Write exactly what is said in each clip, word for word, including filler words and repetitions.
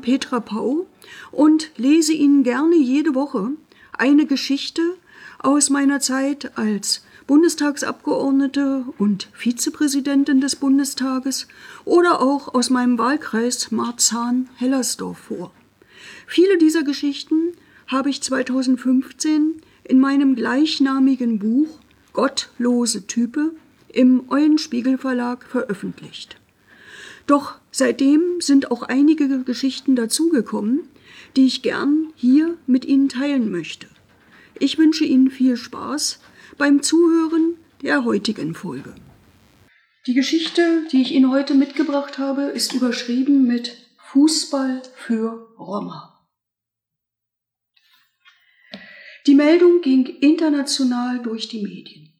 Petra Pau und lese Ihnen gerne jede Woche eine Geschichte aus meiner Zeit als Bundestagsabgeordnete und Vizepräsidentin des Bundestages oder auch aus meinem Wahlkreis Marzahn-Hellersdorf vor. Viele dieser Geschichten habe ich zweitausendfünfzehn in meinem gleichnamigen Buch Gottlose Type im Eulenspiegel Verlag veröffentlicht. Doch seitdem sind auch einige Geschichten dazugekommen, die ich gern hier mit Ihnen teilen möchte. Ich wünsche Ihnen viel Spaß beim Zuhören der heutigen Folge. Die Geschichte, die ich Ihnen heute mitgebracht habe, ist überschrieben mit Fußball für Roma. Die Meldung ging international durch die Medien.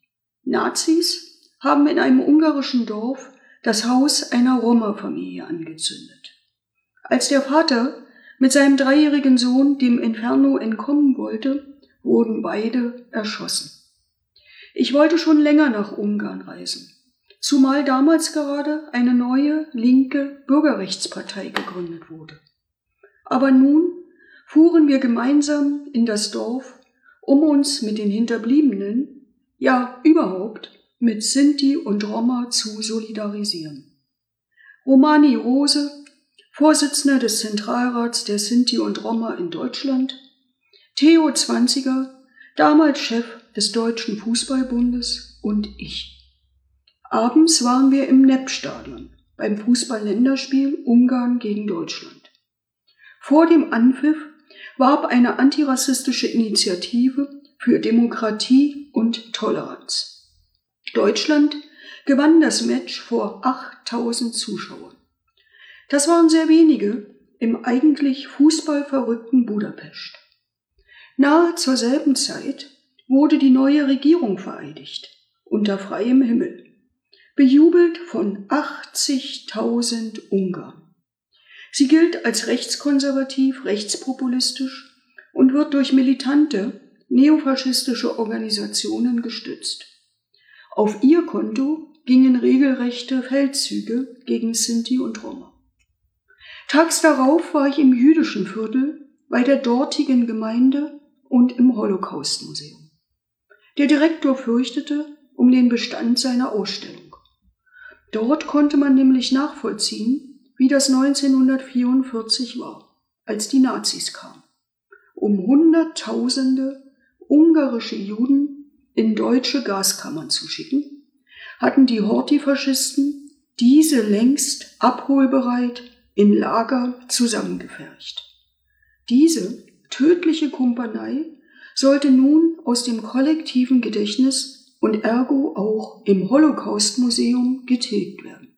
Nazis haben in einem ungarischen Dorf das Haus einer Roma-Familie angezündet. Als der Vater mit seinem dreijährigen Sohn dem Inferno entkommen wollte, wurden beide erschossen. Ich wollte schon länger nach Ungarn reisen, zumal damals gerade eine neue linke Bürgerrechtspartei gegründet wurde. Aber nun fuhren wir gemeinsam in das Dorf, um uns mit den Hinterbliebenen, ja überhaupt mit Sinti und Roma zu solidarisieren. Romani Rose, Vorsitzender des Zentralrats der Sinti und Roma in Deutschland, Theo Zwanziger, damals Chef des Deutschen Fußballbundes, und ich. Abends waren wir im Nepp-Stadion beim Fußball-Länderspiel Ungarn gegen Deutschland. Vor dem Anpfiff warb eine antirassistische Initiative für Demokratie und Toleranz. Deutschland gewann das Match vor achttausend Zuschauern. Das waren sehr wenige im eigentlich fußballverrückten Budapest. Nahe zur selben Zeit wurde die neue Regierung vereidigt, unter freiem Himmel, bejubelt von achtzigtausend Ungarn. Sie gilt als rechtskonservativ, rechtspopulistisch und wird durch militante, neofaschistische Organisationen gestützt. Auf ihr Konto gingen regelrechte Feldzüge gegen Sinti und Roma. Tags darauf war ich im jüdischen Viertel bei der dortigen Gemeinde und im Holocaust-Museum. Der Direktor fürchtete um den Bestand seiner Ausstellung. Dort konnte man nämlich nachvollziehen, wie das neunzehnhundertvierundvierzig war, als die Nazis kamen, um Hunderttausende ungarische Juden in deutsche Gaskammern zu schicken, hatten die Horthy-Faschisten diese längst abholbereit in Lager zusammengefercht. Diese tödliche Kumpanei sollte nun aus dem kollektiven Gedächtnis und ergo auch im Holocaust-Museum getilgt werden.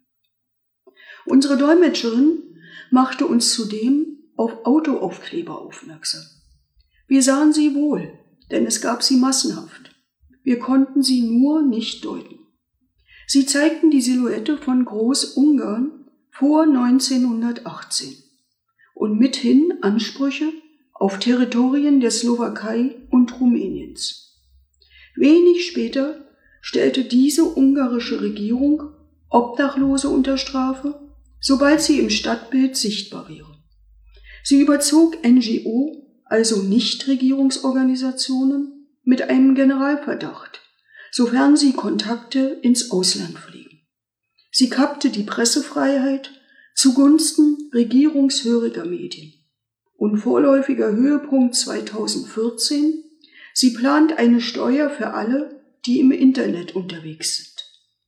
Unsere Dolmetscherin machte uns zudem auf Autoaufkleber aufmerksam. Wir sahen sie wohl, denn es gab sie massenhaft. Wir konnten sie nur nicht deuten. Sie zeigten die Silhouette von Großungarn vor neunzehnhundertachtzehn und mithin Ansprüche auf Territorien der Slowakei und Rumäniens. Wenig später stellte diese ungarische Regierung Obdachlose unter Strafe, sobald sie im Stadtbild sichtbar wäre. Sie überzog N G O, also Nichtregierungsorganisationen, mit einem Generalverdacht, sofern sie Kontakte ins Ausland pflegen. Sie kappte die Pressefreiheit zugunsten regierungshöriger Medien. Und vorläufiger Höhepunkt zweitausendvierzehn, sie plant eine Steuer für alle, die im Internet unterwegs sind.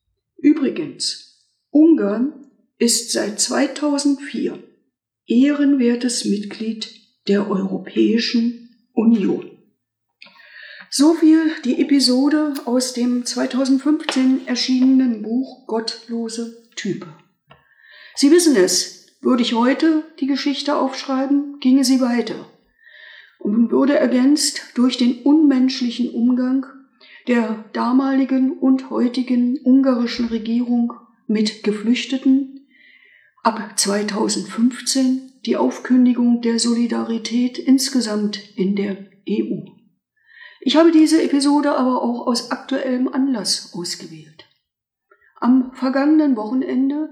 Übrigens, Ungarn ist seit zweitausendvier ehrenwertes Mitglied der Europäischen Union. So viel die Episode aus dem zweitausendfünfzehn erschienenen Buch Gottlose Type. Sie wissen es, würde ich heute die Geschichte aufschreiben, ginge sie weiter und würde ergänzt durch den unmenschlichen Umgang der damaligen und heutigen ungarischen Regierung mit Geflüchteten, ab zweitausendfünfzehn die Aufkündigung der Solidarität insgesamt in der E U. Ich habe diese Episode aber auch aus aktuellem Anlass ausgewählt. Am vergangenen Wochenende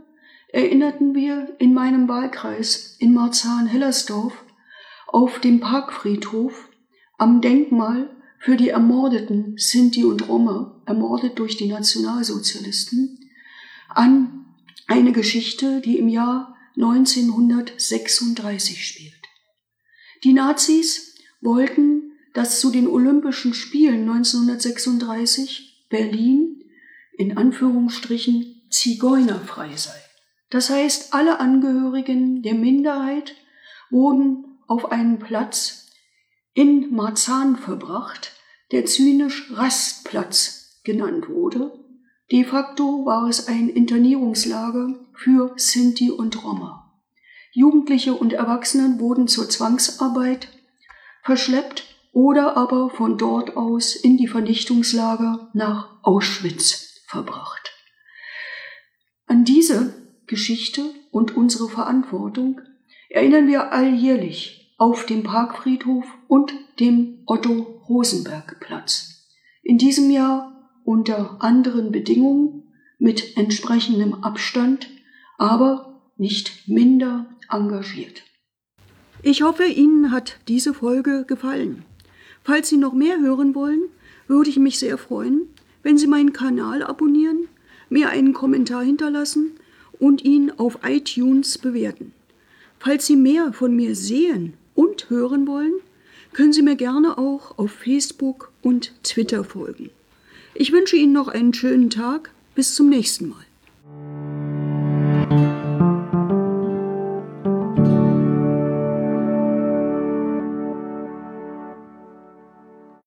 erinnerten wir in meinem Wahlkreis in Marzahn-Hellersdorf auf dem Parkfriedhof am Denkmal für die ermordeten Sinti und Roma, ermordet durch die Nationalsozialisten, an eine Geschichte, die im Jahr neunzehnhundertsechsunddreißig spielt. Die Nazis wollten, dass zu den Olympischen Spielen neunzehnhundertsechsunddreißig Berlin in Anführungsstrichen zigeunerfrei sei. Das heißt, alle Angehörigen der Minderheit wurden auf einen Platz in Marzahn verbracht, der zynisch Rastplatz genannt wurde. De facto war es ein Internierungslager für Sinti und Roma. Jugendliche und Erwachsene wurden zur Zwangsarbeit verschleppt oder aber von dort aus in die Vernichtungslager nach Auschwitz verbracht. An diese Geschichte und unsere Verantwortung erinnern wir alljährlich auf dem Parkfriedhof und dem Otto-Rosenberg-Platz. In diesem Jahr unter anderen Bedingungen, mit entsprechendem Abstand, aber nicht minder engagiert. Ich hoffe, Ihnen hat diese Folge gefallen. Falls Sie noch mehr hören wollen, würde ich mich sehr freuen, wenn Sie meinen Kanal abonnieren, mir einen Kommentar hinterlassen und ihn auf iTunes bewerten. Falls Sie mehr von mir sehen und hören wollen, können Sie mir gerne auch auf Facebook und Twitter folgen. Ich wünsche Ihnen noch einen schönen Tag. Bis zum nächsten Mal.